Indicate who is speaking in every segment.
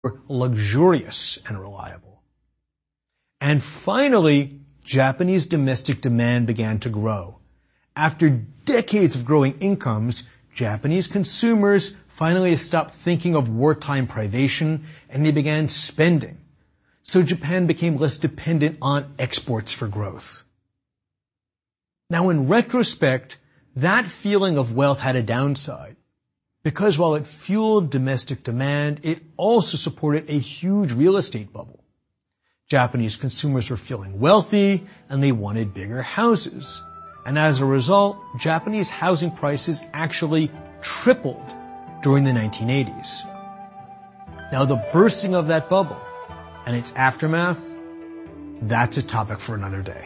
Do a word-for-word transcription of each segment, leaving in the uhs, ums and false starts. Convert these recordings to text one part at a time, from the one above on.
Speaker 1: luxurious and reliable. And finally, Japanese domestic demand began to grow. After decades of growing incomes, Japanese consumers finally stopped thinking of wartime privation and they began spending. So Japan became less dependent on exports for growth. Now, in retrospect, that feeling of wealth had a downside, because while it fueled domestic demand, it also supported a huge real estate bubble. Japanese consumers were feeling wealthy and they wanted bigger houses. And as a result, Japanese housing prices actually tripled during the nineteen eighties. Now, the bursting of that bubble and its aftermath, that's a topic for another day.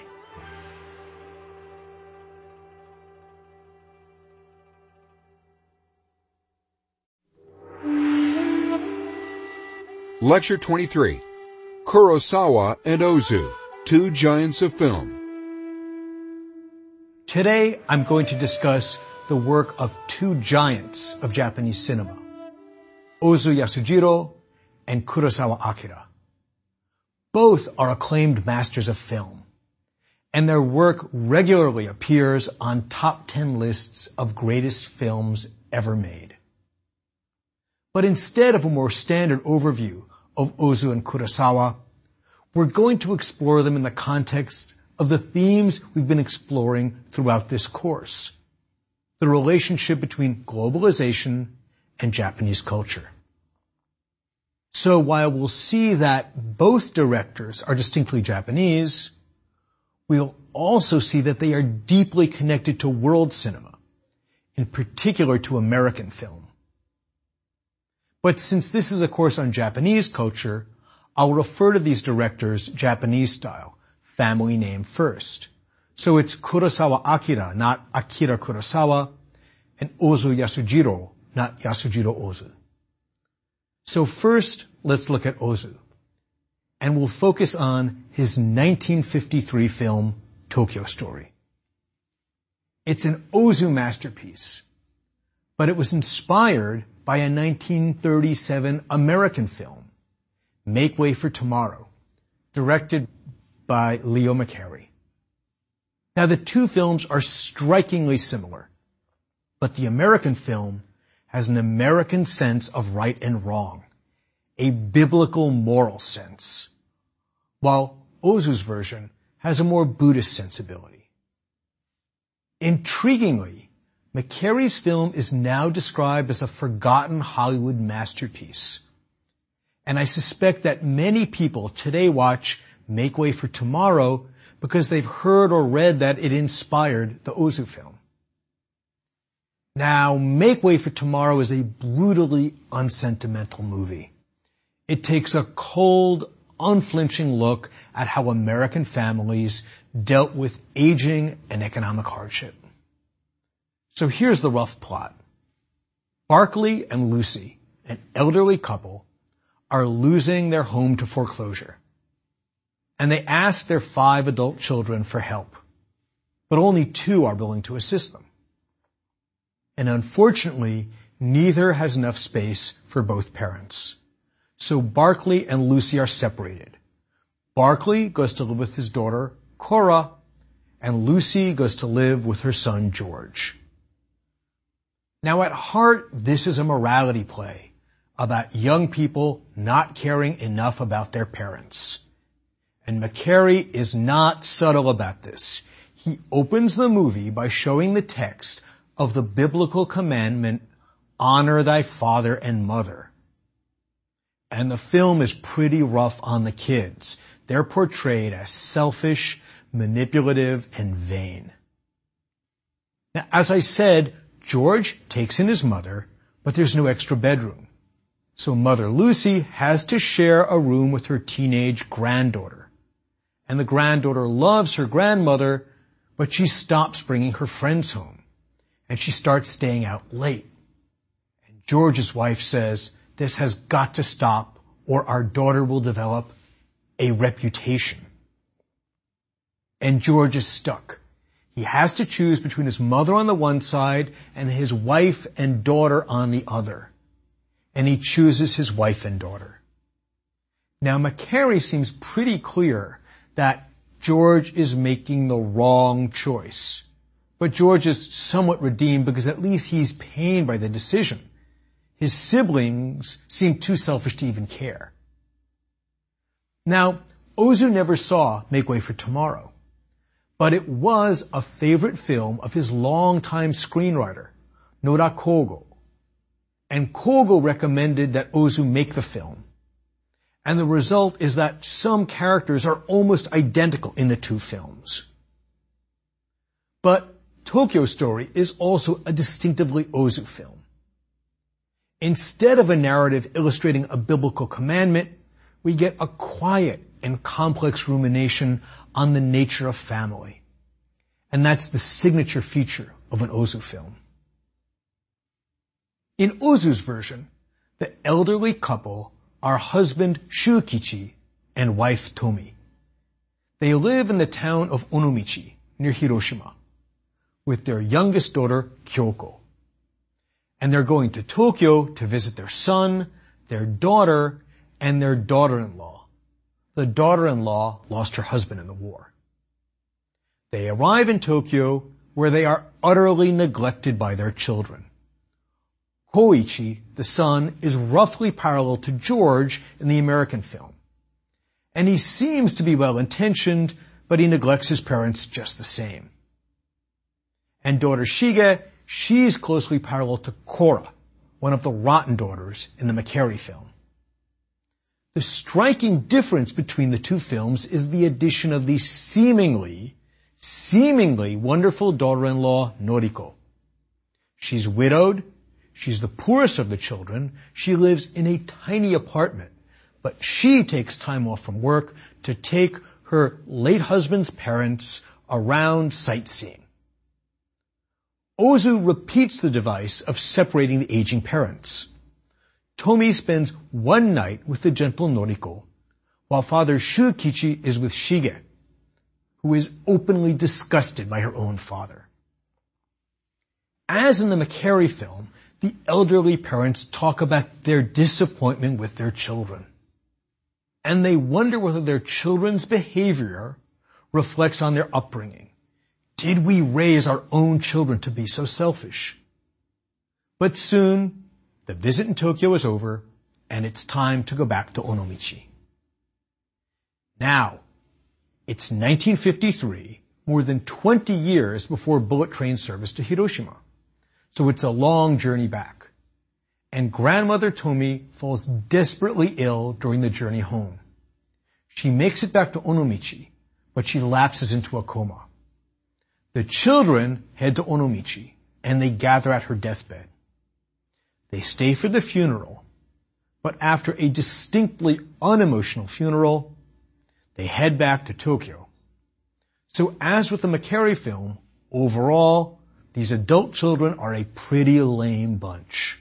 Speaker 2: Lecture twenty-three, Kurosawa and Ozu, Two Giants of Film.
Speaker 1: Today, I'm going to discuss the work of two giants of Japanese cinema, Ozu Yasujiro and Kurosawa Akira. Both are acclaimed masters of film, and their work regularly appears on top ten lists of greatest films ever made. But instead of a more standard overview of Ozu and Kurosawa, we're going to explore them in the context of the themes we've been exploring throughout this course: the relationship between globalization and Japanese culture. So while we'll see that both directors are distinctly Japanese, we'll also see that they are deeply connected to world cinema, in particular to American film. But since this is a course on Japanese culture, I'll refer to these directors Japanese style, family name first. So it's Kurosawa Akira, not Akira Kurosawa, and Ozu Yasujiro, not Yasujiro Ozu. So first, let's look at Ozu. And we'll focus on his nineteen fifty-three film, Tokyo Story. It's an Ozu masterpiece, but it was inspired by a nineteen thirty-seven American film, Make Way for Tomorrow, directed by Leo McCarey. Now, the two films are strikingly similar, but the American film has an American sense of right and wrong, a biblical moral sense, while Ozu's version has a more Buddhist sensibility. Intriguingly, McCarey's film is now described as a forgotten Hollywood masterpiece. And I suspect that many people today watch Make Way for Tomorrow because they've heard or read that it inspired the Ozu film. Now, Make Way for Tomorrow is a brutally unsentimental movie. It takes a cold, unflinching look at how American families dealt with aging and economic hardship. So here's the rough plot. Barkley and Lucy, an elderly couple, are losing their home to foreclosure. And they ask their five adult children for help. But only two are willing to assist them. And unfortunately, neither has enough space for both parents. So Barkley and Lucy are separated. Barkley goes to live with his daughter, Cora, and Lucy goes to live with her son, George. Now, at heart, this is a morality play about young people not caring enough about their parents. And McCarey is not subtle about this. He opens the movie by showing the text of the biblical commandment, honor thy father and mother. And the film is pretty rough on the kids. They're portrayed as selfish, manipulative, and vain. Now, as I said, George takes in his mother, but there's no extra bedroom. So Mother Lucy has to share a room with her teenage granddaughter. And the granddaughter loves her grandmother, but she stops bringing her friends home. And she starts staying out late. And George's wife says, this has got to stop or our daughter will develop a reputation. And George is stuck. He has to choose between his mother on the one side and his wife and daughter on the other. And he chooses his wife and daughter. Now, McCary seems pretty clear that George is making the wrong choice. But George is somewhat redeemed because at least he's pained by the decision. His siblings seem too selfish to even care. Now, Ozu never saw Make Way for Tomorrow, but it was a favorite film of his longtime screenwriter, Nora Kogo. And Kogo recommended that Ozu make the film. And the result is that some characters are almost identical in the two films. But Tokyo Story is also a distinctively Ozu film. Instead of a narrative illustrating a biblical commandment, we get a quiet and complex rumination on the nature of family. And that's the signature feature of an Ozu film. In Ozu's version, the elderly couple are husband Shukichi and wife Tomi. They live in the town of Onomichi, near Hiroshima, with their youngest daughter, Kyoko. And they're going to Tokyo to visit their son, their daughter, and their daughter-in-law. The daughter-in-law lost her husband in the war. They arrive in Tokyo, where they are utterly neglected by their children. Koichi, the son, is roughly parallel to George in the American film. And he seems to be well-intentioned, but he neglects his parents just the same. And daughter Shige, she's closely parallel to Cora, one of the rotten daughters in the McCary film. The striking difference between the two films is the addition of the seemingly, seemingly wonderful daughter-in-law, Noriko. She's widowed. She's the poorest of the children. She lives in a tiny apartment, but she takes time off from work to take her late husband's parents around sightseeing. Ozu repeats the device of separating the aging parents. Tomi spends one night with the gentle Noriko, while Father Shukichi is with Shige, who is openly disgusted by her own father. As in the McCary film, the elderly parents talk about their disappointment with their children. And they wonder whether their children's behavior reflects on their upbringing. Did we raise our own children to be so selfish? But soon, the visit in Tokyo is over, and it's time to go back to Onomichi. Now, it's nineteen fifty-three, more than twenty years before bullet train service to Hiroshima. So it's a long journey back. And grandmother Tomi falls desperately ill during the journey home. She makes it back to Onomichi, but she lapses into a coma. The children head to Onomichi, and they gather at her deathbed. They stay for the funeral, but after a distinctly unemotional funeral, they head back to Tokyo. So as with the McCary film, overall, these adult children are a pretty lame bunch.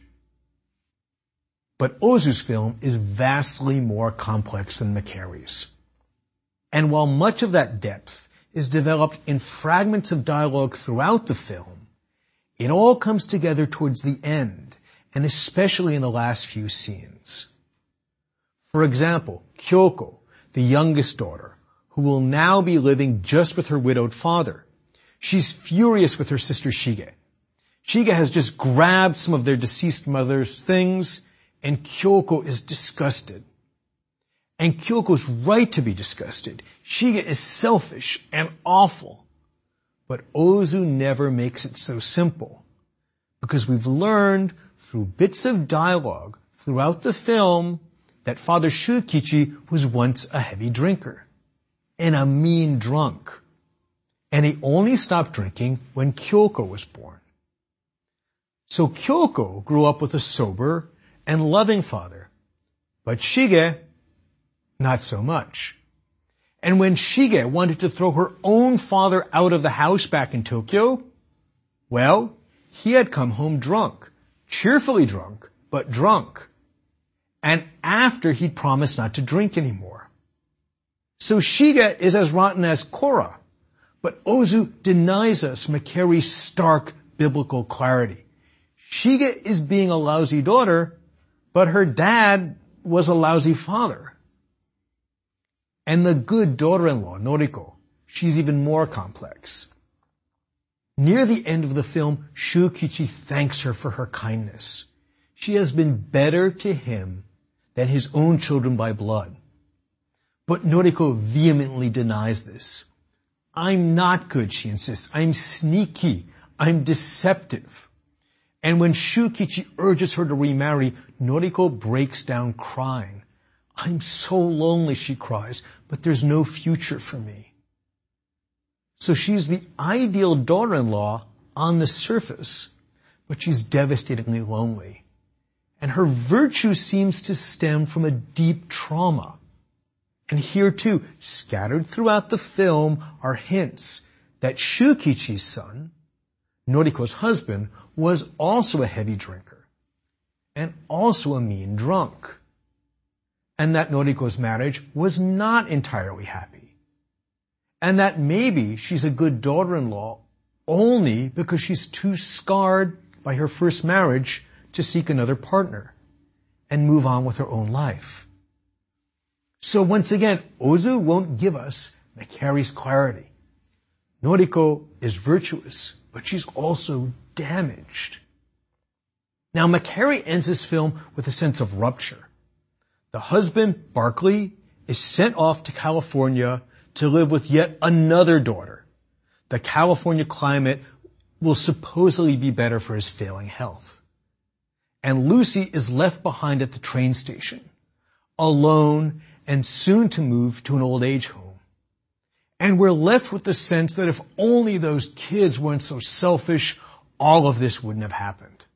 Speaker 1: But Ozu's film is vastly more complex than McCary's. And while much of that depth is developed in fragments of dialogue throughout the film, it all comes together towards the end, and especially in the last few scenes. For example, Kyoko, the youngest daughter, who will now be living just with her widowed father. She's furious with her sister Shige. Shige has just grabbed some of their deceased mother's things, and Kyoko is disgusted. And Kyoko's right to be disgusted. Shige is selfish and awful. But Ozu never makes it so simple, because we've learned through bits of dialogue throughout the film that Father Shukichi was once a heavy drinker and a mean drunk. And he only stopped drinking when Kyoko was born. So Kyoko grew up with a sober and loving father, but Shige, not so much. And when Shige wanted to throw her own father out of the house back in Tokyo, well, he had come home drunk, cheerfully drunk, but drunk. And after he'd promised not to drink anymore. So Shige is as rotten as Cora. But Ozu denies us McCary's stark biblical clarity. Shige is being a lousy daughter, but her dad was a lousy father. And the good daughter-in-law, Noriko, she's even more complex. Near the end of the film, Shukichi thanks her for her kindness. She has been better to him than his own children by blood. But Noriko vehemently denies this. I'm not good, she insists. I'm sneaky. I'm deceptive. And when Shukichi urges her to remarry, Noriko breaks down crying. I'm so lonely, she cries, but there's no future for me. So she's the ideal daughter-in-law on the surface, but she's devastatingly lonely. And her virtue seems to stem from a deep trauma. And here too, scattered throughout the film, are hints that Shukichi's son, Noriko's husband, was also a heavy drinker and also a mean drunk. And that Noriko's marriage was not entirely happy. And that maybe she's a good daughter-in-law only because she's too scarred by her first marriage to seek another partner and move on with her own life. So once again, Ozu won't give us Makari's clarity. Noriko is virtuous, but she's also damaged. Now, Makari ends this film with a sense of rupture. The husband, Barkley, is sent off to California to live with yet another daughter. The California climate will supposedly be better for his failing health. And Lucy is left behind at the train station, alone and soon to move to an old age home. And we're left with the sense that if only those kids weren't so selfish, all of this wouldn't have happened.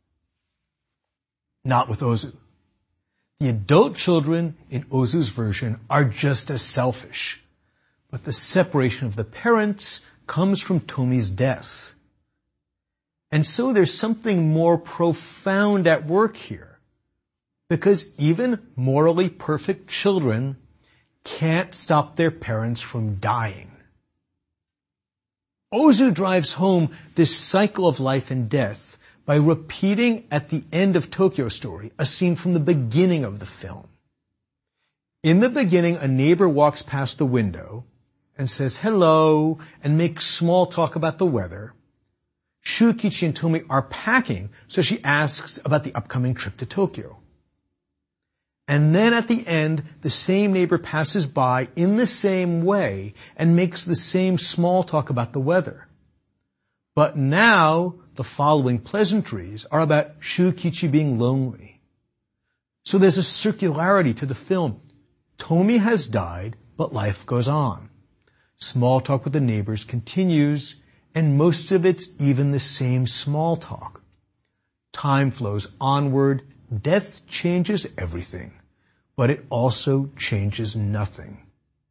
Speaker 1: Not with Ozu. The adult children in Ozu's version are just as selfish. But the separation of the parents comes from Tomi's death. And so there's something more profound at work here. Because even morally perfect children can't stop their parents from dying. Ozu drives home this cycle of life and death by repeating at the end of Tokyo Story a scene from the beginning of the film. In the beginning, a neighbor walks past the window and says hello and makes small talk about the weather. Shukichi and Tomi are packing, so she asks about the upcoming trip to Tokyo. And then at the end, the same neighbor passes by in the same way and makes the same small talk about the weather. But now, the following pleasantries are about Shukichi being lonely. So there's a circularity to the film. Tomi has died, but life goes on. Small talk with the neighbors continues, and most of it's even the same small talk. Time flows onward. Death changes everything, but it also changes nothing.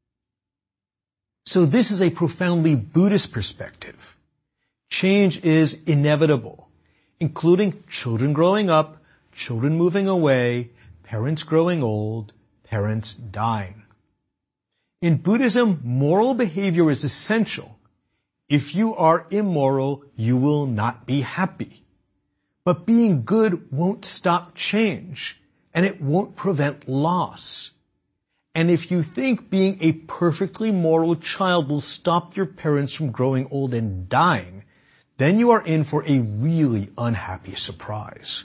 Speaker 1: So this is a profoundly Buddhist perspective. Change is inevitable, including children growing up, children moving away, parents growing old, parents dying. In Buddhism, moral behavior is essential. If you are immoral, you will not be happy. But being good won't stop change, and it won't prevent loss. And if you think being a perfectly moral child will stop your parents from growing old and dying, then you are in for a really unhappy surprise.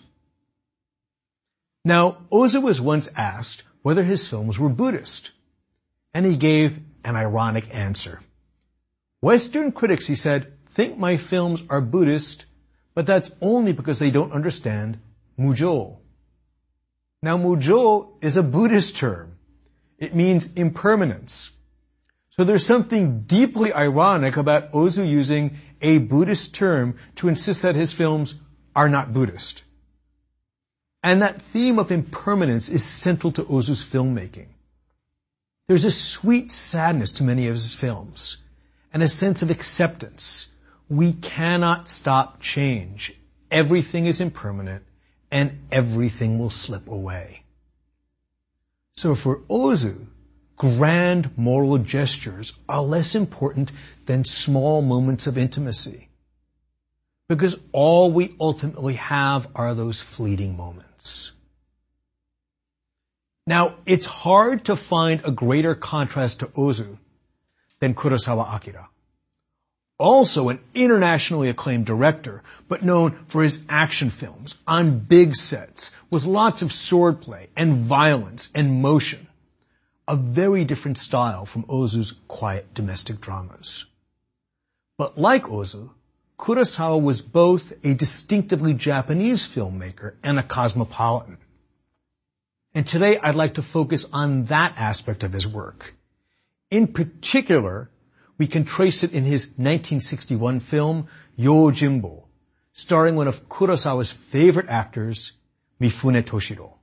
Speaker 1: Now, Ozu was once asked whether his films were Buddhist, and he gave an ironic answer. Western critics, he said, think my films are Buddhist, but that's only because they don't understand Mujo. Now, Mujo is a Buddhist term. It means impermanence. So there's something deeply ironic about Ozu using a Buddhist term to insist that his films are not Buddhist. And that theme of impermanence is central to Ozu's filmmaking. There's a sweet sadness to many of his films, and a sense of acceptance. We cannot stop change. Everything is impermanent, and everything will slip away. So for Ozu, grand moral gestures are less important than small moments of intimacy. Because all we ultimately have are those fleeting moments. Now, it's hard to find a greater contrast to Ozu than Kurosawa Akira. Also an internationally acclaimed director, but known for his action films on big sets with lots of swordplay and violence and motion. A very different style from Ozu's quiet domestic dramas. But like Ozu, Kurosawa was both a distinctively Japanese filmmaker and a cosmopolitan. And today I'd like to focus on that aspect of his work. In particular, we can trace it in his nineteen sixty-one film, Yojimbo, starring one of Kurosawa's favorite actors, Mifune Toshiro.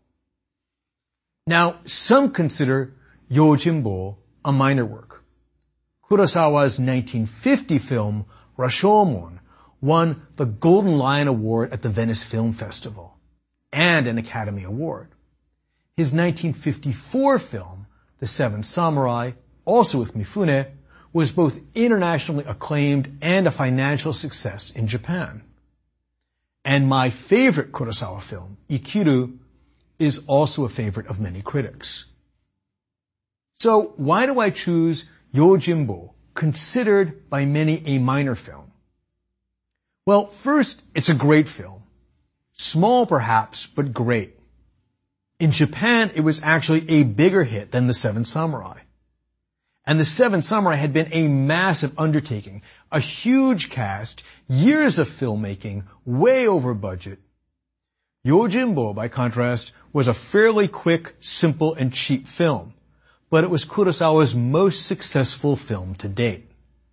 Speaker 1: Now, some consider Yojimbo a minor work. Kurosawa's nineteen fifty film, Rashomon, won the Golden Lion Award at the Venice Film Festival and an Academy Award. His nineteen fifty-four film, The Seven Samurai, also with Mifune, was both internationally acclaimed and a financial success in Japan. And my favorite Kurosawa film, Ikiru, is also a favorite of many critics. So why do I choose Yojimbo, considered by many a minor film? Well, first, it's a great film. Small perhaps, but great. In Japan, it was actually a bigger hit than The Seven Samurai. And The Seven Samurai had been a massive undertaking, a huge cast, years of filmmaking, way over budget. Yojimbo, by contrast, was a fairly quick, simple, and cheap film, but it was Kurosawa's most successful film to date.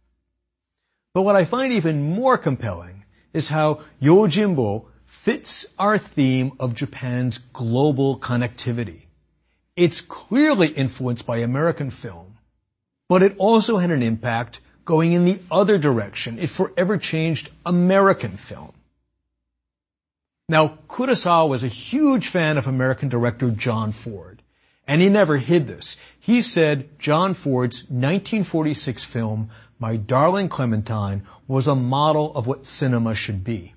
Speaker 1: But what I find even more compelling is how Yojimbo fits our theme of Japan's global connectivity. It's clearly influenced by American film, but it also had an impact going in the other direction. It forever changed American film. Now, Kurosawa was a huge fan of American director John Ford, and he never hid this. He said John Ford's nineteen forty-six film, My Darling Clementine, was a model of what cinema should be.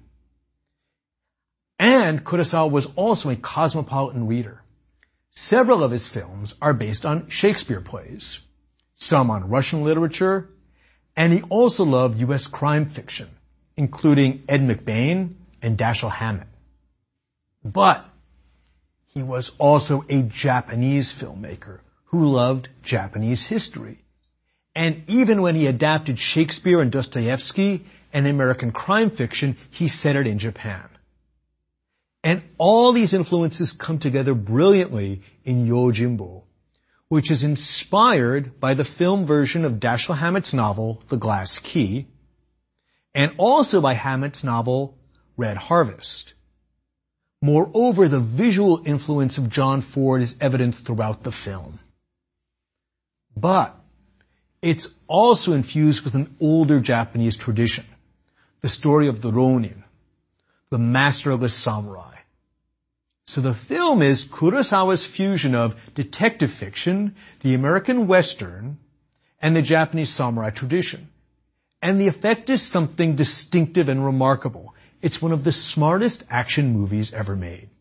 Speaker 1: And Kurosawa was also a cosmopolitan reader. Several of his films are based on Shakespeare plays, some on Russian literature, and he also loved U S crime fiction, including Ed McBain and Dashiell Hammett. But he was also a Japanese filmmaker who loved Japanese history. And even when he adapted Shakespeare and Dostoevsky and American crime fiction, he set it in Japan. And all these influences come together brilliantly in Yojimbo, which is inspired by the film version of Dashiell Hammett's novel, The Glass Key, and also by Hammett's novel, Red Harvest. Moreover, the visual influence of John Ford is evident throughout the film. But it's also infused with an older Japanese tradition, the story of the Ronin, the masterless samurai. So the film is Kurosawa's fusion of detective fiction, the American Western, and the Japanese samurai tradition. And the effect is something distinctive and remarkable. It's one of the smartest action movies ever made.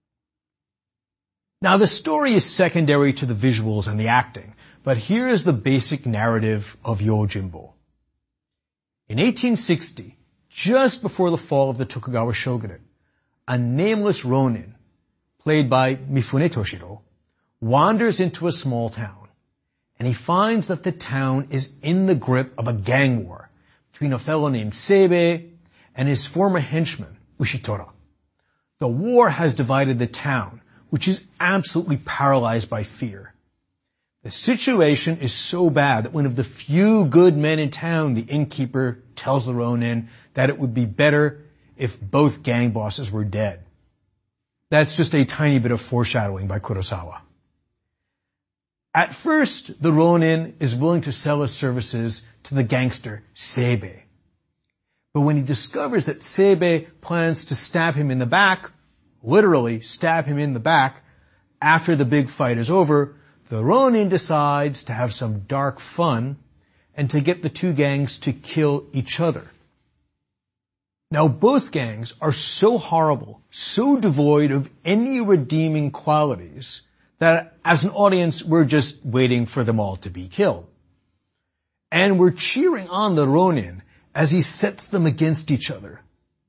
Speaker 1: Now the story is secondary to the visuals and the acting, but here is the basic narrative of Yojimbo. In eighteen sixty, just before the fall of the Tokugawa shogunate, a nameless Ronin, played by Mifune Toshiro, wanders into a small town, and he finds that the town is in the grip of a gang war between a fellow named Seibei and his former henchman, Ushitora. The war has divided the town, which is absolutely paralyzed by fear. The situation is so bad that one of the few good men in town, the innkeeper, tells the Ronin that it would be better if both gang bosses were dead. That's just a tiny bit of foreshadowing by Kurosawa. At first, the Ronin is willing to sell his services to the gangster Seibei. But when he discovers that Seibei plans to stab him in the back, literally stab him in the back, after the big fight is over, the Ronin decides to have some dark fun and to get the two gangs to kill each other. Now both gangs are so horrible, so devoid of any redeeming qualities, that as an audience, we're just waiting for them all to be killed. And we're cheering on the Ronin as he sets them against each other.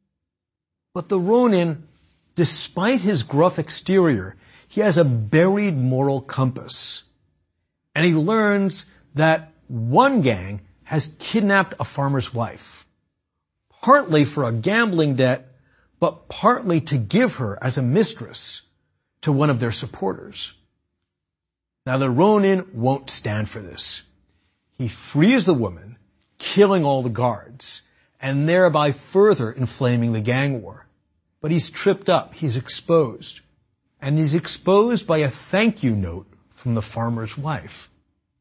Speaker 1: But the Ronin, despite his gruff exterior, he has a buried moral compass. And he learns that one gang has kidnapped a farmer's wife, partly for a gambling debt, but partly to give her as a mistress to one of their supporters. Now the Ronin won't stand for this. He frees the woman, killing all the guards, and thereby further inflaming the gang war. But he's tripped up, he's exposed, and he's exposed by a thank you note from the farmer's wife.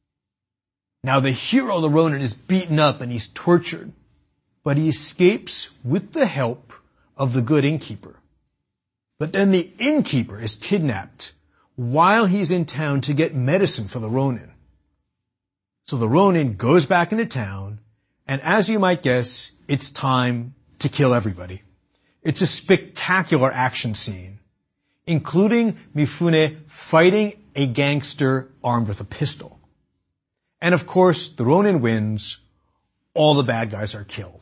Speaker 1: Now the hero, the Ronin, is beaten up and he's tortured, but he escapes with the help of the good innkeeper. But then the innkeeper is kidnapped while he's in town to get medicine for the Ronin. So the Ronin goes back into town, and as you might guess, it's time to kill everybody. It's a spectacular action scene, including Mifune fighting a gangster armed with a pistol. And of course, the Ronin wins. All the bad guys are killed.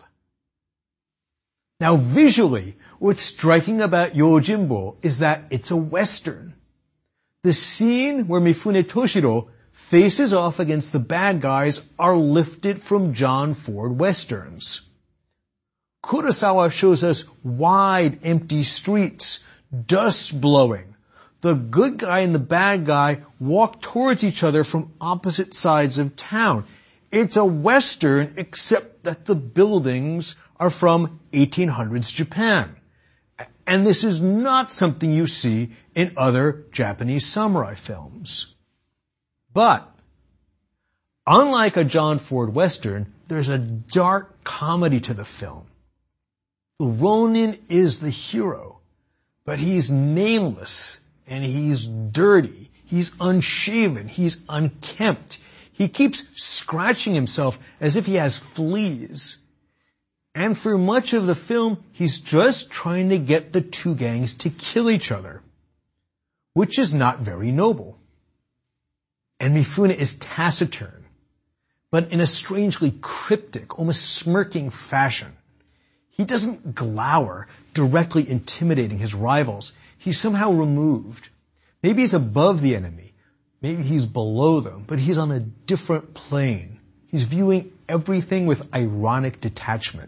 Speaker 1: Now visually, what's striking about Yojimbo is that it's a Western. The scene where Mifune Toshiro faces off against the bad guys are lifted from John Ford Westerns. Kurosawa shows us wide, empty streets, dust blowing. The good guy and the bad guy walk towards each other from opposite sides of town. It's a Western, except that the buildings are from eighteen hundreds Japan. And this is not something you see in other Japanese samurai films. But, unlike a John Ford Western, there's a dark comedy to the film. The Ronin is the hero, but he's nameless, and he's dirty, he's unshaven, he's unkempt. He keeps scratching himself as if he has fleas. And for much of the film, he's just trying to get the two gangs to kill each other, which is not very noble. And Mifune is taciturn, but in a strangely cryptic, almost smirking fashion. He doesn't glower, directly intimidating his rivals. He's somehow removed. Maybe he's above the enemy. Maybe he's below them, but he's on a different plane. He's viewing everything with ironic detachment.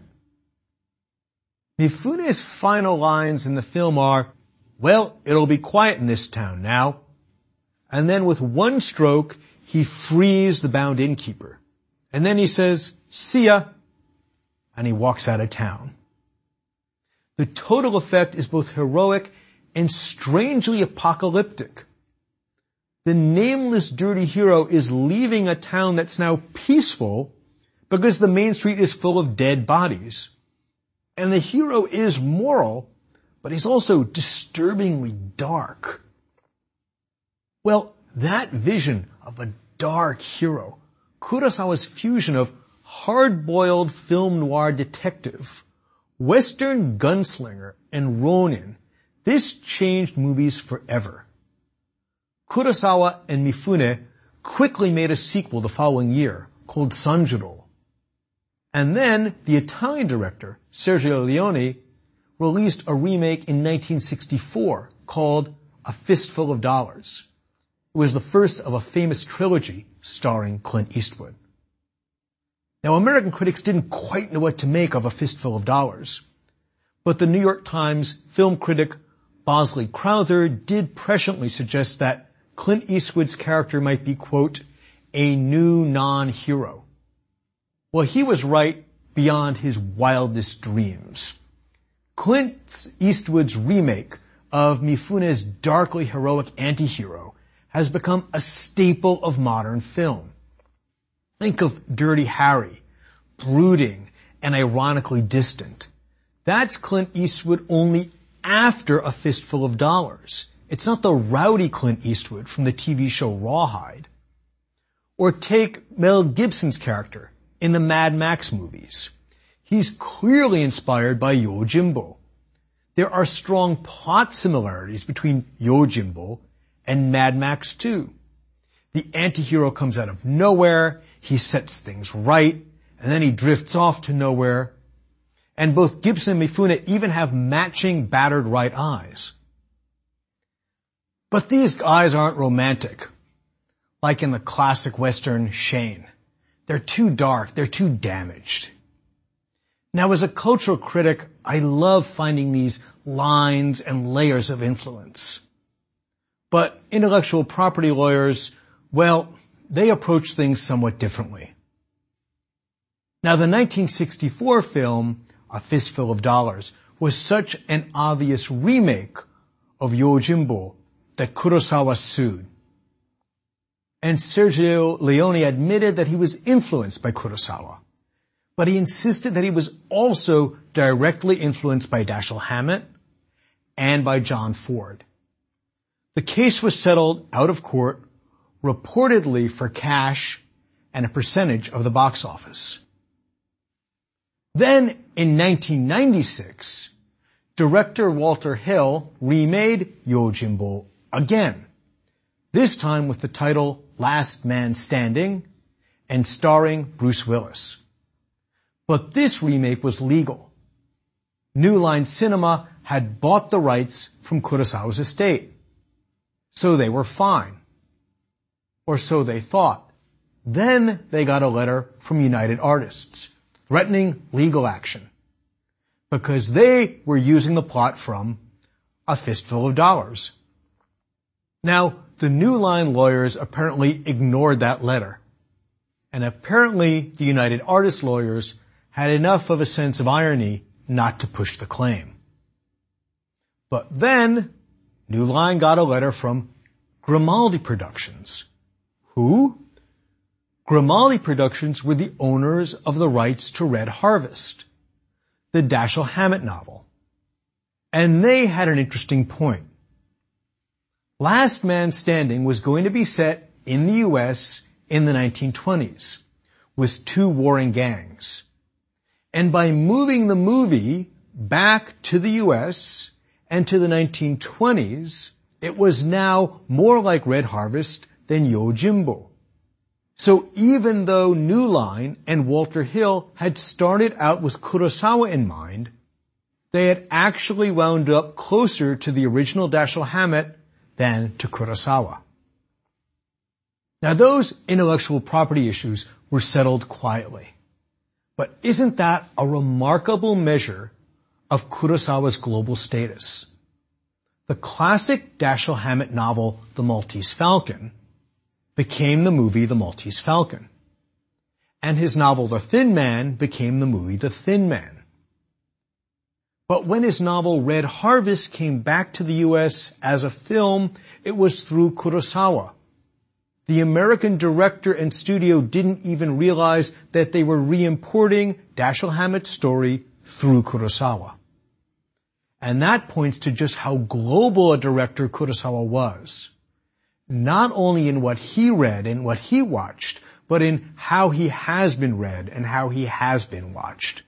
Speaker 1: Mifune's final lines in the film are, well, it'll be quiet in this town now. And then with one stroke, he frees the bound innkeeper. And then he says, see ya, and he walks out of town. The total effect is both heroic and strangely apocalyptic. The nameless dirty hero is leaving a town that's now peaceful because the main street is full of dead bodies. And the hero is moral, but he's also disturbingly dark. Well, that vision of a dark hero, Kurosawa's fusion of hard-boiled film noir detective, Western gunslinger, and Ronin, this changed movies forever. Kurosawa and Mifune quickly made a sequel the following year called Sanjuro. And then the Italian director, Sergio Leone, released a remake in nineteen sixty-four called A Fistful of Dollars. It was the first of a famous trilogy starring Clint Eastwood. Now, American critics didn't quite know what to make of A Fistful of Dollars, but the New York Times film critic Bosley Crowther did presciently suggest that Clint Eastwood's character might be, quote, a new non-hero. Well, he was right beyond his wildest dreams. Clint Eastwood's remake of Mifune's darkly heroic anti-hero has become a staple of modern film. Think of Dirty Harry, brooding and ironically distant. That's Clint Eastwood only after A Fistful of Dollars. It's not the rowdy Clint Eastwood from the T V show Rawhide. Or take Mel Gibson's character in the Mad Max movies. He's clearly inspired by Yojimbo. There are strong plot similarities between Yojimbo and Mad Max two. The anti-hero comes out of nowhere, he sets things right, and then he drifts off to nowhere. And both Gibson and Mifune even have matching battered right eyes. But these eyes aren't romantic, like in the classic Western Shane. They're too dark, they're too damaged. Now, as a cultural critic, I love finding these lines and layers of influence. But intellectual property lawyers, well, they approach things somewhat differently. Now, the nineteen sixty-four film, A Fistful of Dollars, was such an obvious remake of Yojimbo that Kurosawa sued. And Sergio Leone admitted that he was influenced by Kurosawa, but he insisted that he was also directly influenced by Dashiell Hammett and by John Ford. The case was settled out of court, reportedly for cash and a percentage of the box office. Then, in nineteen ninety-six, director Walter Hill remade Yojimbo again, this time with the title Last Man Standing and starring Bruce Willis. But this remake was legal. New Line Cinema had bought the rights from Kurosawa's estate, so they were fine. Or so they thought. Then they got a letter from United Artists threatening legal action because they were using the plot from A Fistful of Dollars. Now, the New Line lawyers apparently ignored that letter, and apparently the United Artists lawyers had enough of a sense of irony not to push the claim. But then, New Line got a letter from Grimaldi Productions. Who? Grimaldi Productions were the owners of the rights to Red Harvest, the Dashiell Hammett novel. And they had an interesting point. Last Man Standing was going to be set in the U S in the nineteen twenties, with two warring gangs. And by moving the movie back to the U S and to the nineteen twenties, it was now more like Red Harvest than Yojimbo. So even though New Line and Walter Hill had started out with Kurosawa in mind, they had actually wound up closer to the original Dashiell Hammett than to Kurosawa. Now, those intellectual property issues were settled quietly. But isn't that a remarkable measure of Kurosawa's global status? The classic Dashiell Hammett novel, The Maltese Falcon, became the movie The Maltese Falcon. And his novel The Thin Man became the movie The Thin Man. But when his novel Red Harvest came back to the U S as a film, it was through Kurosawa. The American director and studio didn't even realize that they were re-importing Dashiell Hammett's story through Kurosawa. And that points to just how global a director Kurosawa was. Not only in what he read and what he watched, but in how he has been read and how he has been watched.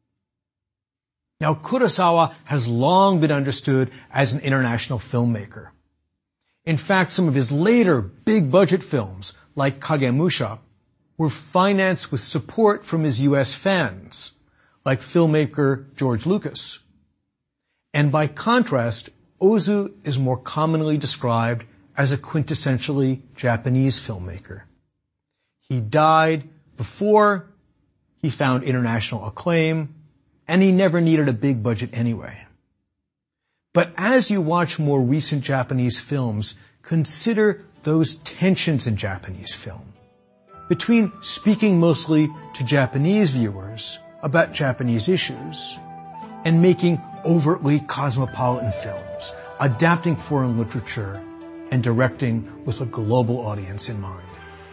Speaker 1: Now, Kurosawa has long been understood as an international filmmaker. In fact, some of his later big-budget films, like Kagemusha, were financed with support from his U S fans, like filmmaker George Lucas. And by contrast, Ozu is more commonly described as a quintessentially Japanese filmmaker. He died before he found international acclaim, and he never needed a big budget anyway. But as you watch more recent Japanese films, consider those tensions in Japanese film between speaking mostly to Japanese viewers about Japanese issues and making overtly cosmopolitan films, adapting foreign literature, and directing with a global audience in mind.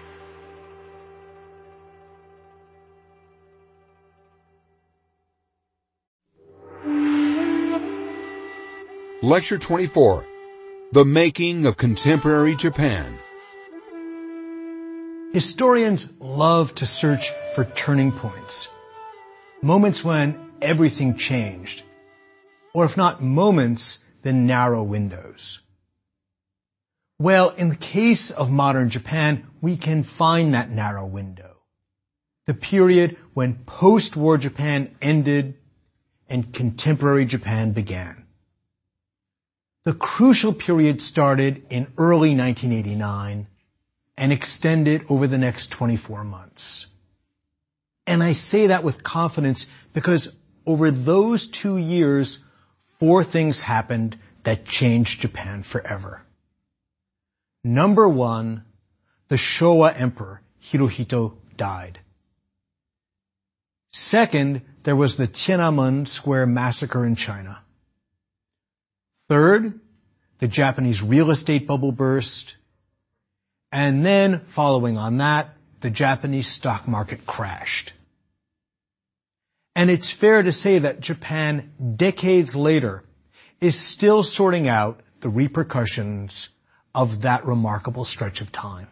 Speaker 2: Lecture twenty-four, The Making of Contemporary Japan.
Speaker 1: Historians love to search for turning points, moments when everything changed, or if not moments, then narrow windows. Well, in the case of modern Japan, we can find that narrow window. The period when post-war Japan ended and contemporary Japan began. The crucial period started in early nineteen eighty-nine and extended over the next twenty-four months. And I say that with confidence because over those two years, four things happened that changed Japan forever. Number one, the Showa Emperor Hirohito died. Second, there was the Tiananmen Square massacre in China. Third, the Japanese real estate bubble burst. And then, following on that, the Japanese stock market crashed. And it's fair to say that Japan, decades later, is still sorting out the repercussions of that remarkable stretch of time.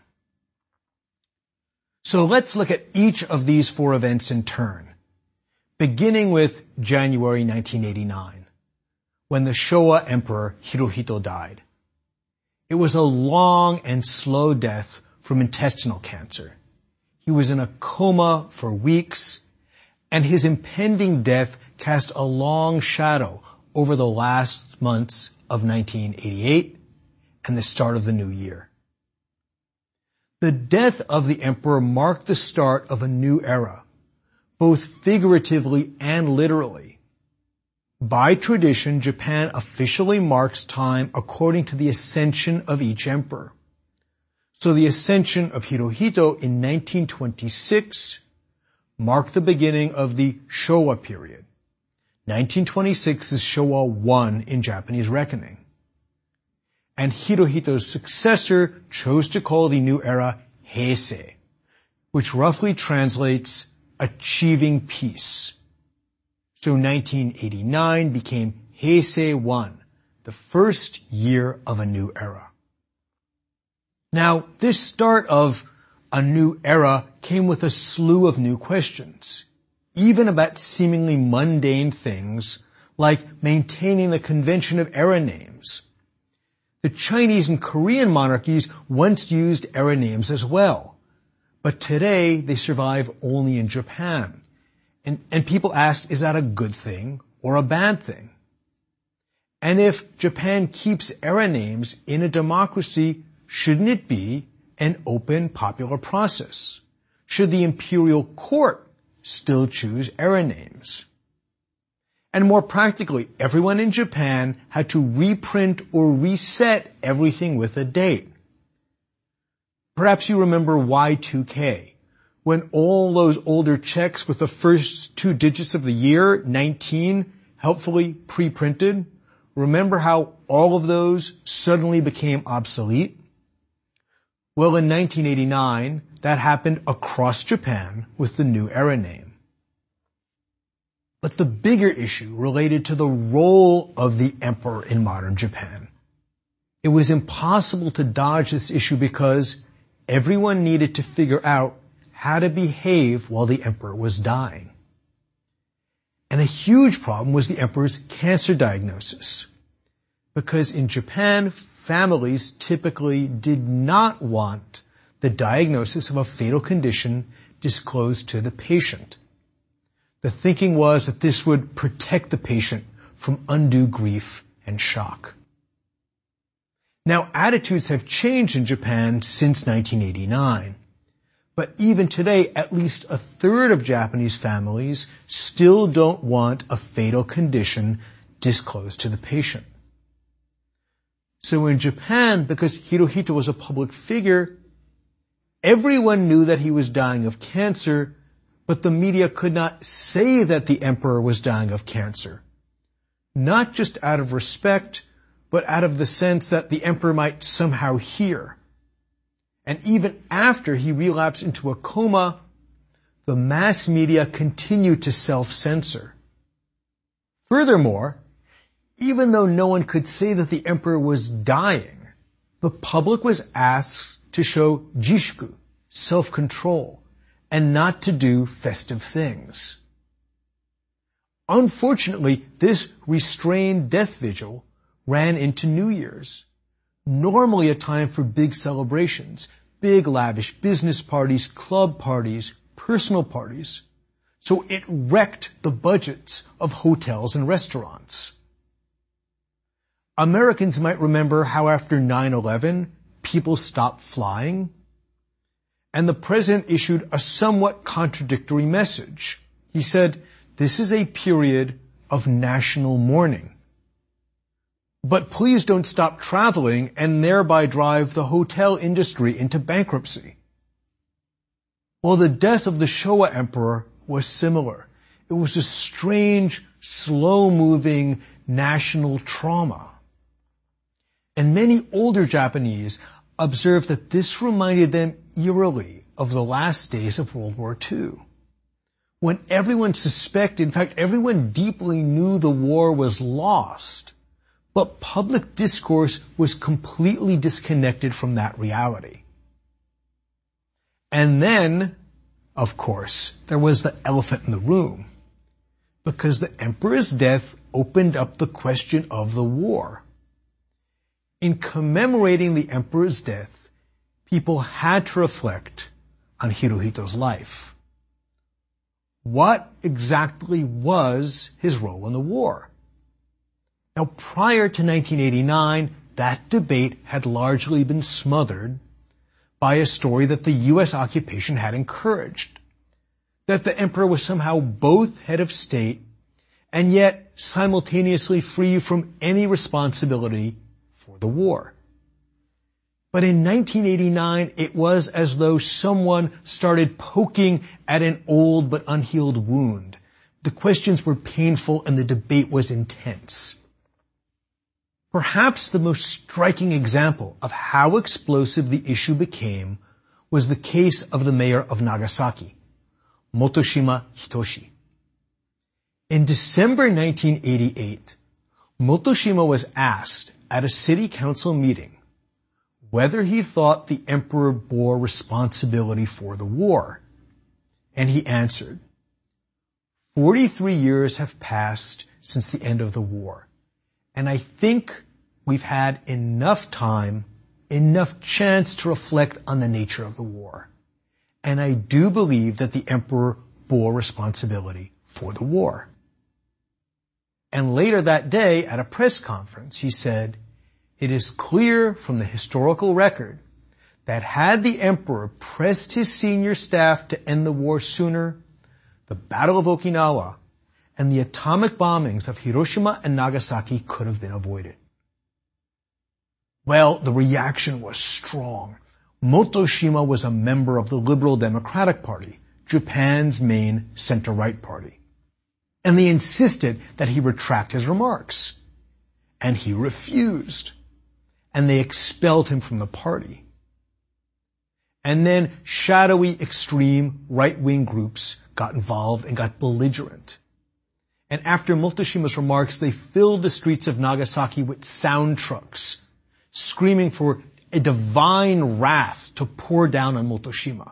Speaker 1: So let's look at each of these four events in turn, beginning with January nineteen eighty-nine, when the Showa Emperor Hirohito died. It was a long and slow death from intestinal cancer. He was in a coma for weeks, and his impending death cast a long shadow over the last months of nineteen eighty-eight and the start of the new year. The death of the emperor marked the start of a new era, both figuratively and literally. By tradition, Japan officially marks time according to the ascension of each emperor. So the ascension of Hirohito in nineteen twenty-six marked the beginning of the Showa period. nineteen twenty-six is Showa one in Japanese reckoning. And Hirohito's successor chose to call the new era Heisei, which roughly translates achieving peace. So nineteen eighty-nine became Heisei one, the first year of a new era. Now, this start of a new era came with a slew of new questions, even about seemingly mundane things like maintaining the convention of era names. The Chinese and Korean monarchies once used era names as well, but today they survive only in Japan. And, and people asked, is that a good thing or a bad thing? And if Japan keeps era names in a democracy, shouldn't it be an open, popular process? Should the imperial court still choose era names? And more practically, everyone in Japan had to reprint or reset everything with a date. Perhaps you remember Y two K, when all those older checks with the first two digits of the year, nineteen, helpfully pre-printed. Remember how all of those suddenly became obsolete? Well, in nineteen eighty-nine, that happened across Japan with the new era name. But the bigger issue related to the role of the emperor in modern Japan. It was impossible to dodge this issue because everyone needed to figure out how to behave while the emperor was dying. And a huge problem was the emperor's cancer diagnosis. Because in Japan, families typically did not want the diagnosis of a fatal condition disclosed to the patient. The thinking was that this would protect the patient from undue grief and shock. Now, attitudes have changed in Japan since nineteen eighty-nine. But even today, at least a third of Japanese families still don't want a fatal condition disclosed to the patient. So in Japan, because Hirohito was a public figure, everyone knew that he was dying of cancer, but the media could not say that the emperor was dying of cancer. Not just out of respect, but out of the sense that the emperor might somehow hear. And even after he relapsed into a coma, the mass media continued to self-censor. Furthermore, even though no one could say that the emperor was dying, the public was asked to show jishuku, self-control, and not to do festive things. Unfortunately, this restrained death vigil ran into New Year's. normally a time for big celebrations, big lavish business parties, club parties, personal parties. So it wrecked the budgets of hotels and restaurants. Americans might remember how after nine eleven, people stopped flying, and the president issued a somewhat contradictory message. He said, "This is a period of national mourning. But please don't stop traveling and thereby drive the hotel industry into bankruptcy." Well, the death of the Showa emperor was similar. It was a strange, slow-moving national trauma. And many older Japanese observed that this reminded them eerily of the last days of World War Two, when everyone suspected, in fact, everyone deeply knew the war was lost, but public discourse was completely disconnected from that reality. And then, of course, there was the elephant in the room, because the emperor's death opened up the question of the war. In commemorating the emperor's death, people had to reflect on Hirohito's life. What exactly was his role in the war? Now, prior to nineteen eighty-nine, that debate had largely been smothered by a story that the U S occupation had encouraged, that the emperor was somehow both head of state and yet simultaneously free from any responsibility for the war. But in nineteen eighty-nine, it was as though someone started poking at an old but unhealed wound. The questions were painful and the debate was intense. Perhaps the most striking example of how explosive the issue became was the case of the mayor of Nagasaki, Motoshima Hitoshi. In December nineteen eighty-eight, Motoshima was asked at a city council meeting whether he thought the emperor bore responsibility for the war. And he answered, forty-three years have passed since the end of the war, and I think we've had enough time, enough chance to reflect on the nature of the war. And I do believe that the emperor bore responsibility for the war. And later that day, at a press conference, he said, "It is clear from the historical record that had the emperor pressed his senior staff to end the war sooner, the Battle of Okinawa and the atomic bombings of Hiroshima and Nagasaki could have been avoided." Well, the reaction was strong. Motoshima was a member of the Liberal Democratic Party, Japan's main center-right party. And they insisted that he retract his remarks. And he refused. And they expelled him from the party. And then shadowy, extreme, right-wing groups got involved and got belligerent. And after Motoshima's remarks, they filled the streets of Nagasaki with sound trucks, screaming for a divine wrath to pour down on Motoshima.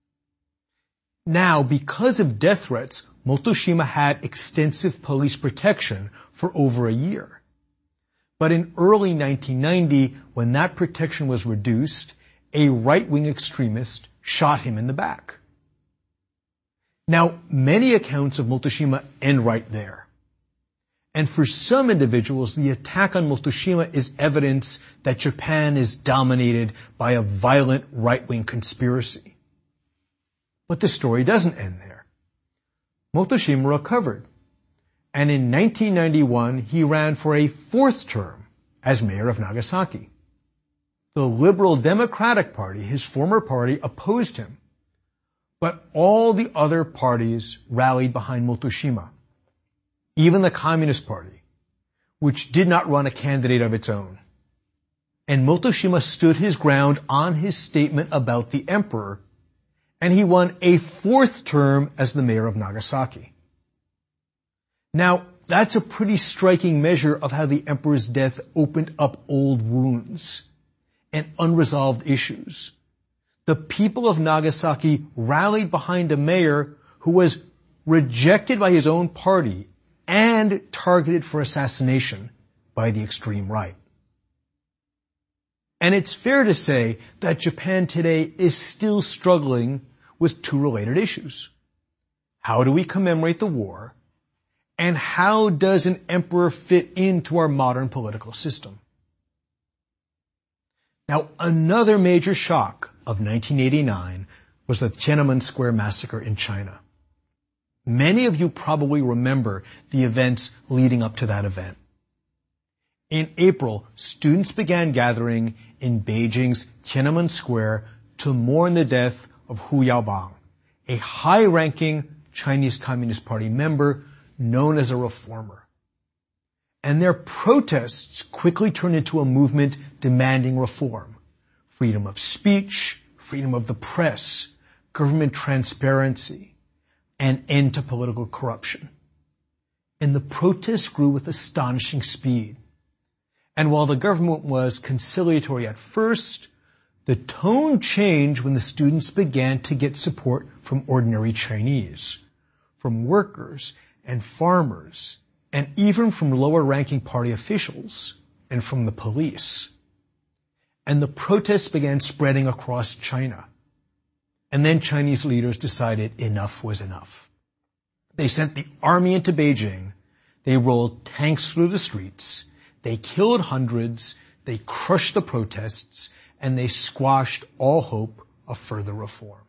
Speaker 1: Now, because of death threats, Motoshima had extensive police protection for over a year. But in early nineteen ninety, when that protection was reduced, a right-wing extremist shot him in the back. Now, many accounts of Motoshima end right there. And for some individuals, the attack on Motoshima is evidence that Japan is dominated by a violent right-wing conspiracy. But the story doesn't end there. Motoshima recovered. And in nineteen ninety-one, he ran for a fourth term as mayor of Nagasaki. The Liberal Democratic Party, his former party, opposed him. But all the other parties rallied behind Motoshima. Even the Communist Party, which did not run a candidate of its own. And Motoshima stood his ground on his statement about the emperor, and he won a fourth term as the mayor of Nagasaki. Now, that's a pretty striking measure of how the emperor's death opened up old wounds and unresolved issues. The people of Nagasaki rallied behind a mayor who was rejected by his own party and targeted for assassination by the extreme right. And it's fair to say that Japan today is still struggling with two related issues. How do we commemorate the war? And how does an emperor fit into our modern political system? Now, another major shock of nineteen eighty-nine was the Tiananmen Square massacre in China. Many of you probably remember the events leading up to that event. In April, students began gathering in Beijing's Tiananmen Square to mourn the death of Hu Yaobang, a high-ranking Chinese Communist Party member known as a reformer. And their protests quickly turned into a movement demanding reform, freedom of speech, freedom of the press, government transparency, and end to political corruption. And the protests grew with astonishing speed. And while the government was conciliatory at first, the tone changed when the students began to get support from ordinary Chinese, from workers and farmers, and even from lower-ranking party officials and from the police. And the protests began spreading across China. And then Chinese leaders decided enough was enough. They sent the army into Beijing. They rolled tanks through the streets. They killed hundreds, they crushed the protests, and they squashed all hope of further reform.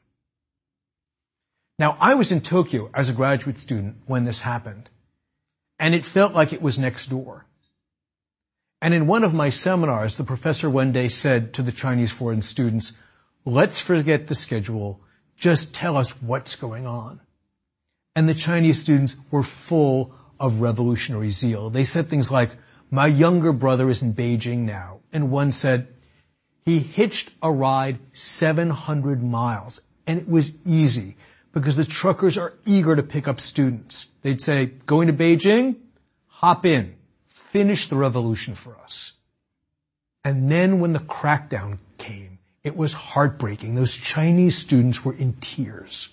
Speaker 1: Now, I was in Tokyo as a graduate student when this happened, and it felt like it was next door. And in one of my seminars, the professor one day said to the Chinese foreign students, "Let's forget the schedule, just tell us what's going on." And the Chinese students were full of revolutionary zeal. They said things like, "My younger brother is in Beijing now." And one said, "He hitched a ride seven hundred miles, and it was easy because the truckers are eager to pick up students." They'd say, "Going to Beijing? Hop in. Finish the revolution for us." And then when the crackdown came, it was heartbreaking. Those Chinese students were in tears.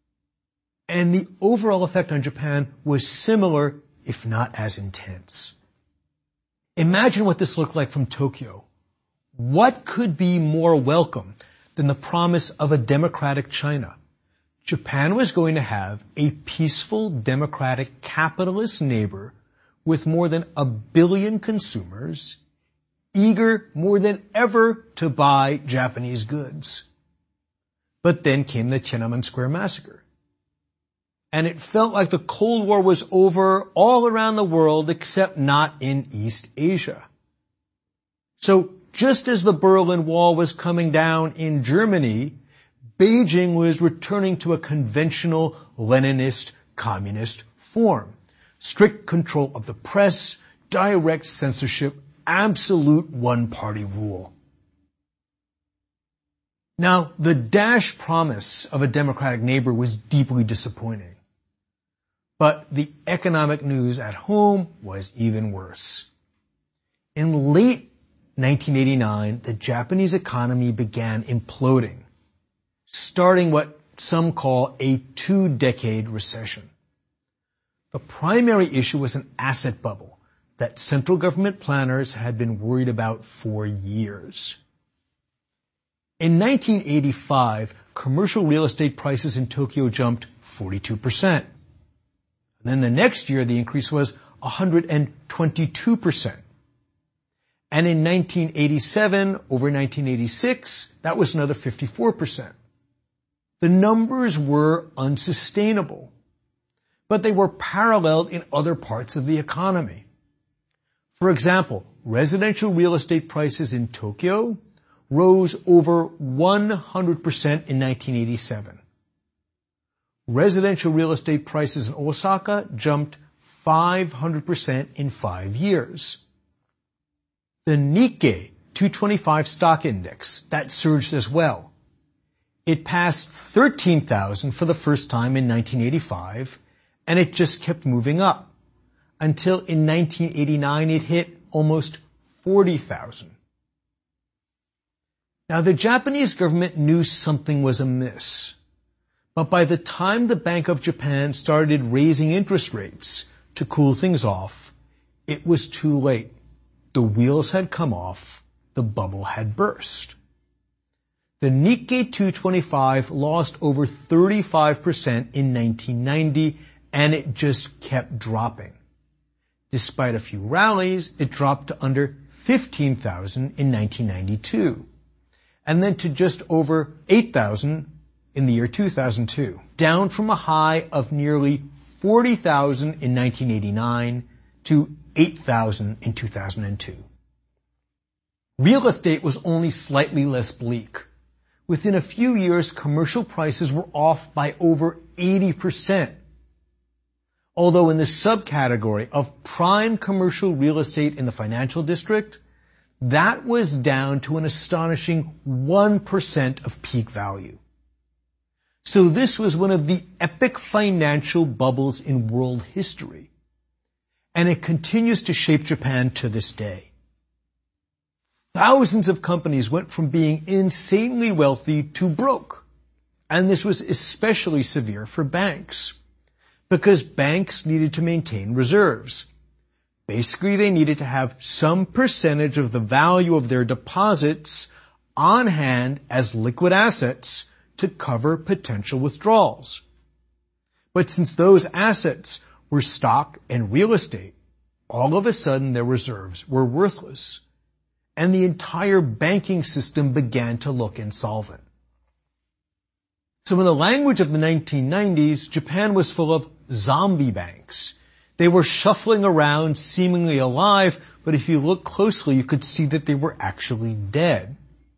Speaker 1: And the overall effect on Japan was similar, if not as intense. Imagine what this looked like from Tokyo. What could be more welcome than the promise of a democratic China? Japan was going to have a peaceful, democratic, capitalist neighbor with more than a billion consumers, eager more than ever to buy Japanese goods. But then came the Tiananmen Square massacre. And it felt like the Cold War was over all around the world except not in East Asia. So just as the Berlin Wall was coming down in Germany, Beijing was returning to a conventional Leninist communist form. Strict control of the press, direct censorship, absolute one-party rule. Now, the dash promise of a democratic neighbor was deeply disappointing. But the economic news at home was even worse. In late nineteen eighty-nine, the Japanese economy began imploding, starting what some call a two-decade recession. The primary issue was an asset bubble that central government planners had been worried about for years. In nineteen eighty-five, commercial real estate prices in Tokyo jumped forty-two percent. And then the next year, the increase was one hundred twenty-two percent. And in nineteen eighty-seven over nineteen eighty-six, that was another fifty-four percent. The numbers were unsustainable, but they were paralleled in other parts of the economy. For example, residential real estate prices in Tokyo rose over one hundred percent in nineteen eighty-seven. Residential real estate prices in Osaka jumped five hundred percent in five years. The Nikkei two twenty-five stock index, that surged as well. It passed thirteen thousand for the first time in nineteen eighty-five, and it just kept moving up until in nineteen eighty-nine it hit almost forty thousand. Now, the Japanese government knew something was amiss. But by the time the Bank of Japan started raising interest rates to cool things off, it was too late. The wheels had come off the bubble had burst. The Nikkei two twenty-five lost over thirty-five percent in nineteen ninety, and it just kept dropping. Despite a few rallies, it dropped to under fifteen thousand in nineteen ninety-two, and then to just over eight thousand in the year two thousand two, down from a high of nearly forty thousand in nineteen eighty-nine to eight thousand in two thousand two. Real estate was only slightly less bleak. Within a few years, commercial prices were off by over eighty percent. Although in the subcategory of prime commercial real estate in the financial district, that was down to an astonishing one percent of peak value. So this was one of the epic financial bubbles in world history, and it continues to shape Japan to this day. Thousands of companies went from being insanely wealthy to broke, and this was especially severe for banks, because banks needed to maintain reserves. Basically, they needed to have some percentage of the value of their deposits on hand as liquid assets to cover potential withdrawals. But since those assets were stock and real estate, all of a sudden their reserves were worthless, and the entire banking system began to look insolvent. So in the language of the nineteen nineties, Japan was full of zombie banks. They were shuffling around, seemingly alive, but if you look closely, you could see that they were actually dead.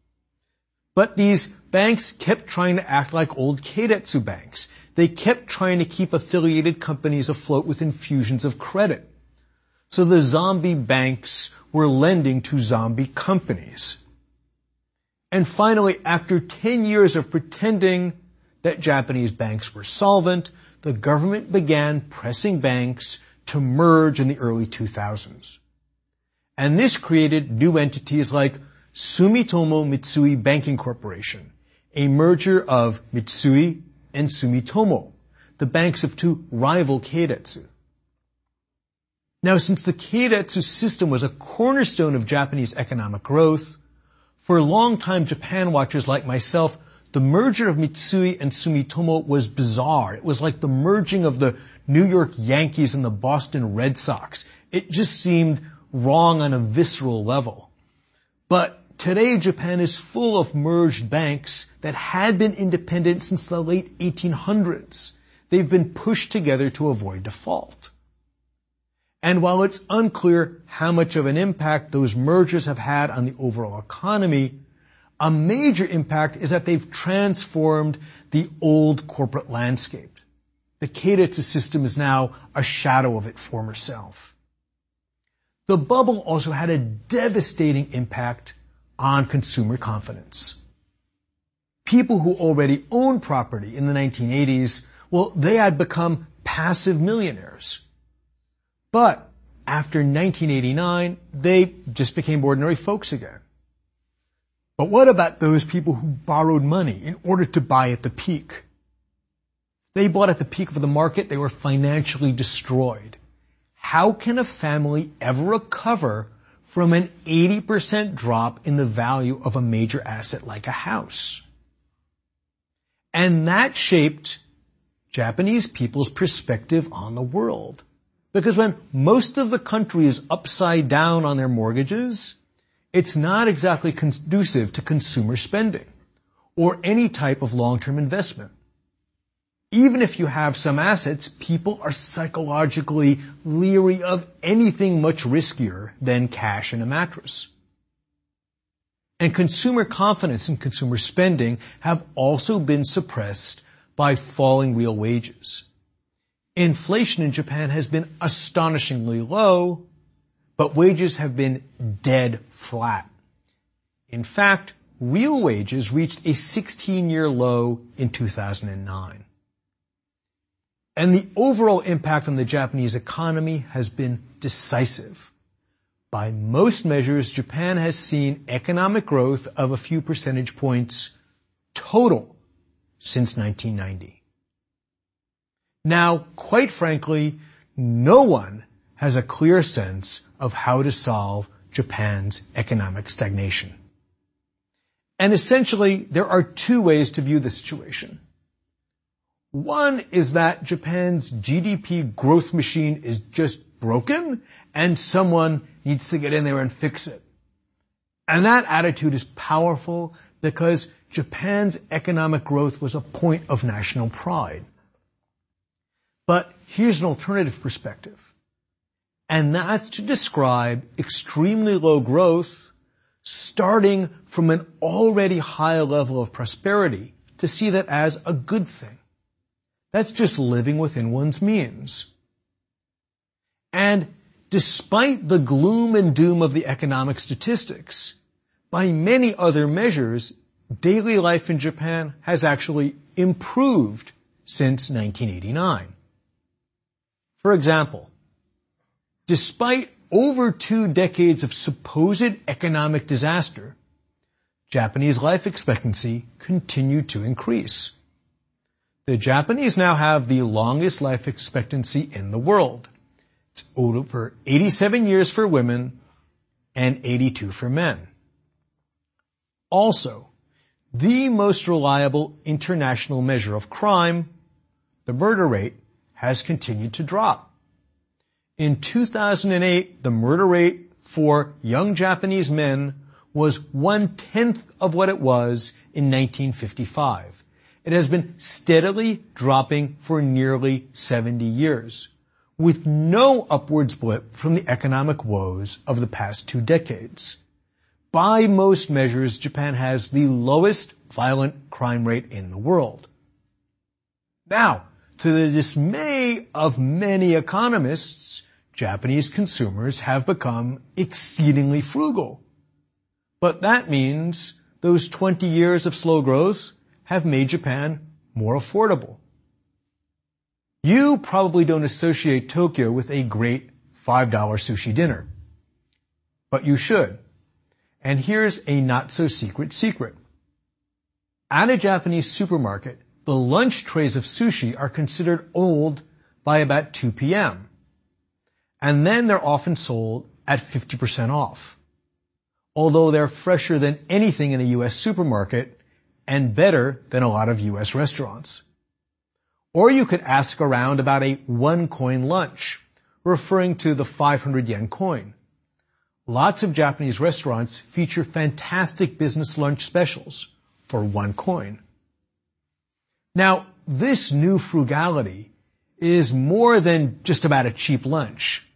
Speaker 1: But these banks kept trying to act like old keiretsu banks. They kept trying to keep affiliated companies afloat with infusions of credit. So the zombie banks were lending to zombie companies. And finally, after ten years of pretending that Japanese banks were solvent, the government began pressing banks to merge in the early two thousands. And this created new entities like Sumitomo Mitsui Banking Corporation, a merger of Mitsui and Sumitomo, the banks of two rival keiretsu. Now, since the keiretsu system was a cornerstone of Japanese economic growth, for longtime Japan watchers like myself, the merger of Mitsui and Sumitomo was bizarre. It was like the merging of the New York Yankees and the Boston Red Sox. It just seemed wrong on a visceral level. But today Japan is full of merged banks that had been independent since the late eighteen hundreds. They've been pushed together to avoid default. And while it's unclear how much of an impact those mergers have had on the overall economy, a major impact is that they've transformed the old corporate landscape. The keiretsu system is now a shadow of its former self. The bubble also had a devastating impact on consumer confidence. People who already owned property in the nineteen eighties, well, they had become passive millionaires. But after nineteen eighty-nine, they just became ordinary folks again. But what about those people who borrowed money in order to buy at the peak? They bought at the peak of the market, they were financially destroyed. How can a family ever recover from an eighty percent drop in the value of a major asset like a house? And that shaped Japanese people's perspective on the world. Because when most of the country is upside down on their mortgages, it's not exactly conducive to consumer spending or any type of long-term investment. Even if you have some assets, people are psychologically leery of anything much riskier than cash in a mattress. And consumer confidence and consumer spending have also been suppressed by falling real wages. Inflation in Japan has been astonishingly low, but wages have been dead flat. In fact, real wages reached a sixteen-year low in two thousand nine. And the overall impact on the Japanese economy has been decisive. By most measures, Japan has seen economic growth of a few percentage points total since nineteen ninety. Now, quite frankly, no one has a clear sense of how to solve Japan's economic stagnation. And essentially, there are two ways to view the situation. One is that Japan's G D P growth machine is just broken and someone needs to get in there and fix it. And that attitude is powerful because Japan's economic growth was a point of national pride. But here's an alternative perspective. And that's to describe extremely low growth starting from an already high level of prosperity to see that as a good thing. That's just living within one's means. And despite the gloom and doom of the economic statistics, by many other measures, daily life in Japan has actually improved since nineteen eighty-nine. For example, despite over two decades of supposed economic disaster, Japanese life expectancy continued to increase. The Japanese now have the longest life expectancy in the world. It's over eighty-seven years for women and eighty-two for men. Also, the most reliable international measure of crime, the murder rate, has continued to drop. In two thousand eight, the murder rate for young Japanese men was one-tenth of what it was in nineteen fifty-five. It has been steadily dropping for nearly seventy years, with no upwards blip from the economic woes of the past two decades. By most measures, Japan has the lowest violent crime rate in the world. Now, to the dismay of many economists, Japanese consumers have become exceedingly frugal. But that means those twenty years of slow growth have made Japan more affordable. You probably don't associate Tokyo with a great five dollar sushi dinner. But you should. And here's a not-so-secret secret. At a Japanese supermarket, the lunch trays of sushi are considered old by about two p.m. And then they're often sold at fifty percent off. Although they're fresher than anything in a U S supermarket and better than a lot of U S restaurants. Or you could ask around about a one-coin lunch, referring to the five hundred yen coin. Lots of Japanese restaurants feature fantastic business lunch specials for one coin. Now, this new frugality is more than just about a cheap lunch.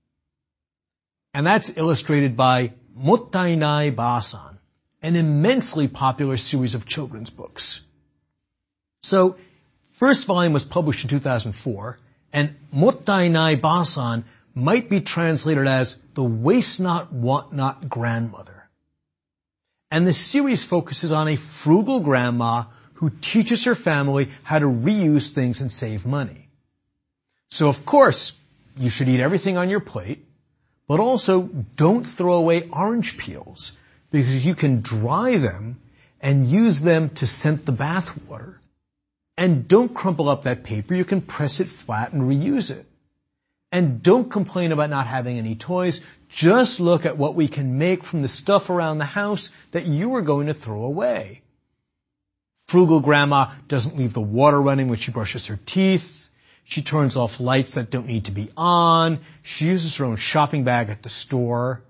Speaker 1: And that's illustrated by Mottainai Ba-san, an immensely popular series of children's books. So, first volume was published in two thousand four, and Mottainai Ba-san might be translated as the waste not, want not grandmother. And the series focuses on a frugal grandma who teaches her family how to reuse things and save money. So of course, you should eat everything on your plate, but also don't throw away orange peels because you can dry them and use them to scent the bath water. And don't crumple up that paper, you can press it flat and reuse it. And don't complain about not having any toys, just look at what we can make from the stuff around the house that you were going to throw away. Frugal grandma doesn't leave the water running when she brushes her teeth. She turns off lights that don't need to be on. She uses her own shopping bag at the store.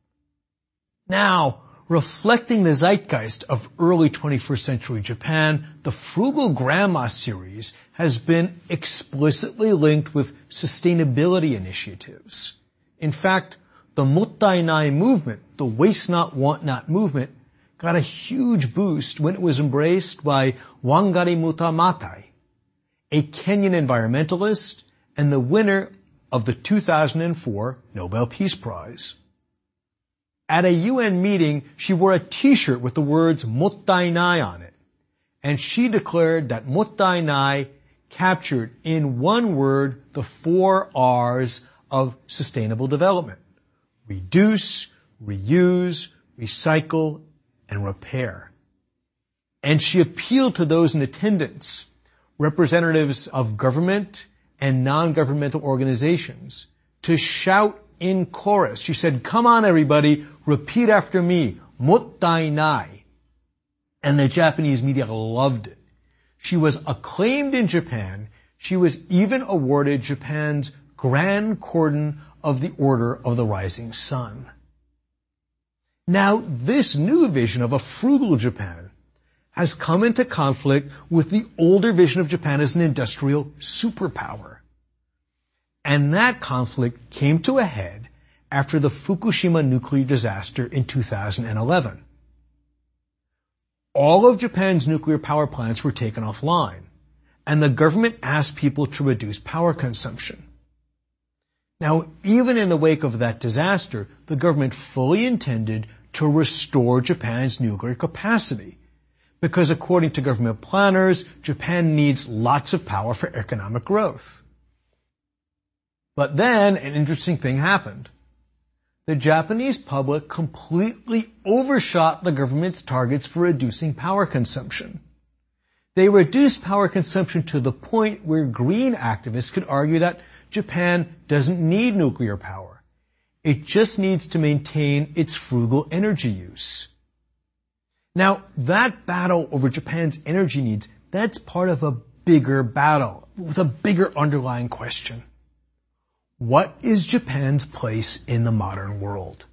Speaker 1: Now, reflecting the zeitgeist of early twenty-first century Japan, the Frugal Grandma series has been explicitly linked with sustainability initiatives. In fact, the Mottainai movement, the Waste Not, Want Not movement, got a huge boost when it was embraced by Wangari Maathai, a Kenyan environmentalist and the winner of the two thousand four Nobel Peace Prize. At a U N meeting, she wore a t-shirt with the words Mottainai on it, and she declared that Mottainai captured in one word the four R's of sustainable development: reduce, reuse, recycle, and repair. And she appealed to those in attendance, representatives of government and non-governmental organizations, to shout in chorus. She said, "Come on everybody, repeat after me, mottainai." And the Japanese media loved it. She was acclaimed in Japan. She was even awarded Japan's Grand Cordon of the Order of the Rising Sun. Now, this new vision of a frugal Japan has come into conflict with the older vision of Japan as an industrial superpower. And that conflict came to a head after the Fukushima nuclear disaster in two thousand eleven. All of Japan's nuclear power plants were taken offline, and the government asked people to reduce power consumption. Now, even in the wake of that disaster, the government fully intended to restore Japan's nuclear capacity, because according to government planners, Japan needs lots of power for economic growth. But then an interesting thing happened. The Japanese public completely overshot the government's targets for reducing power consumption. They reduced power consumption to the point where green activists could argue that Japan doesn't need nuclear power. It just needs to maintain its frugal energy use. Now, that battle over Japan's energy needs, that's part of a bigger battle with a bigger underlying question. What is Japan's place in the modern world?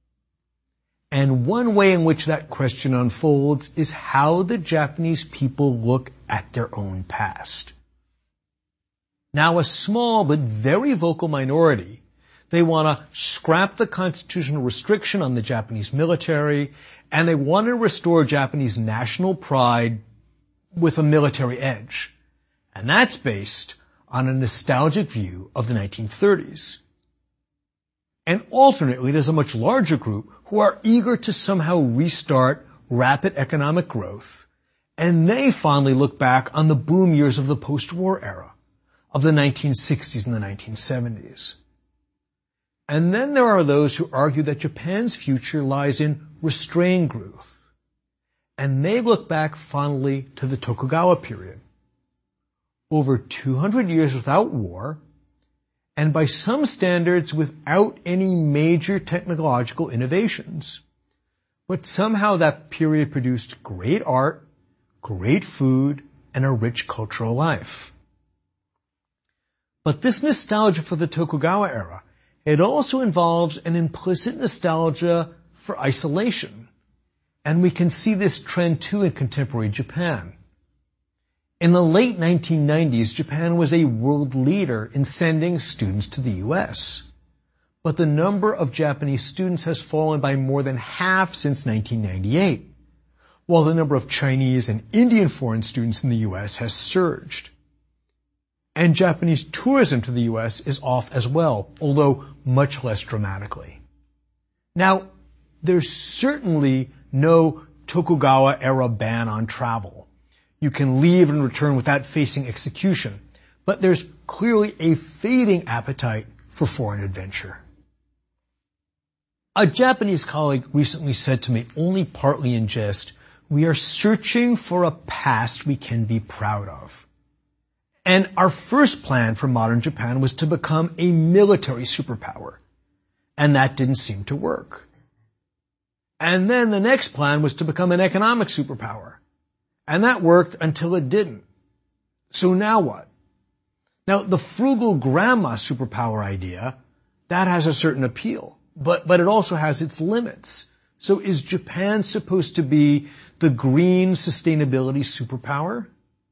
Speaker 1: And one way in which that question unfolds is how the Japanese people look at their own past. Now, a small but very vocal minority, they want to scrap the constitutional restriction on the Japanese military, and they want to restore Japanese national pride with a military edge. And that's based on a nostalgic view of the nineteen thirties. And alternately, there's a much larger group who are eager to somehow restart rapid economic growth, and they fondly look back on the boom years of the post-war era, of the nineteen sixties and the nineteen seventies. And then there are those who argue that Japan's future lies in restrained growth, and they look back fondly to the Tokugawa period. Over two hundred years without war, and by some standards without any major technological innovations. But somehow that period produced great art, great food, and a rich cultural life. But this nostalgia for the Tokugawa era, it also involves an implicit nostalgia for isolation. And we can see this trend too in contemporary Japan. In the late nineteen nineties, Japan was a world leader in sending students to the U S. But the number of Japanese students has fallen by more than half since nineteen ninety-eight, while the number of Chinese and Indian foreign students in the U S has surged. And Japanese tourism to the U S is off as well, although much less dramatically. Now, there's certainly no Tokugawa-era ban on travel. You can leave and return without facing execution, but there's clearly a fading appetite for foreign adventure. A Japanese colleague recently said to me, only partly in jest, "We are searching for a past we can be proud of." And our first plan for modern Japan was to become a military superpower, and that didn't seem to work. And then the next plan was to become an economic superpower. And that worked until it didn't. So now what? Now, the frugal grandma superpower idea, that has a certain appeal, but, but it also has its limits. So is Japan supposed to be the green sustainability superpower?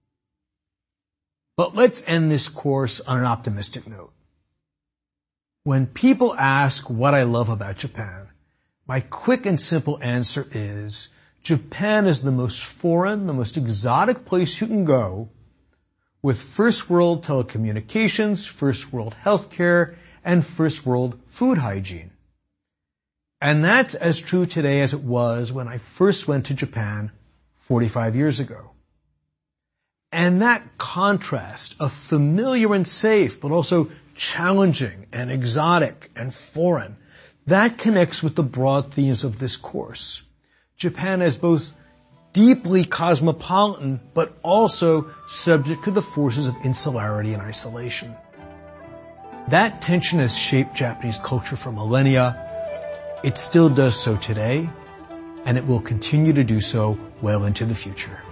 Speaker 1: But let's end this course on an optimistic note. When people ask what I love about Japan, my quick and simple answer is, Japan is the most foreign, the most exotic place you can go, with first world telecommunications, first world healthcare, and first world food hygiene. And that's as true today as it was when I first went to Japan forty-five years ago. And that contrast of familiar and safe, but also challenging and exotic and foreign, that connects with the broad themes of this course. Japan is both deeply cosmopolitan, but also subject to the forces of insularity and isolation. That tension has shaped Japanese culture for millennia. It still does so today, and it will continue to do so well into the future.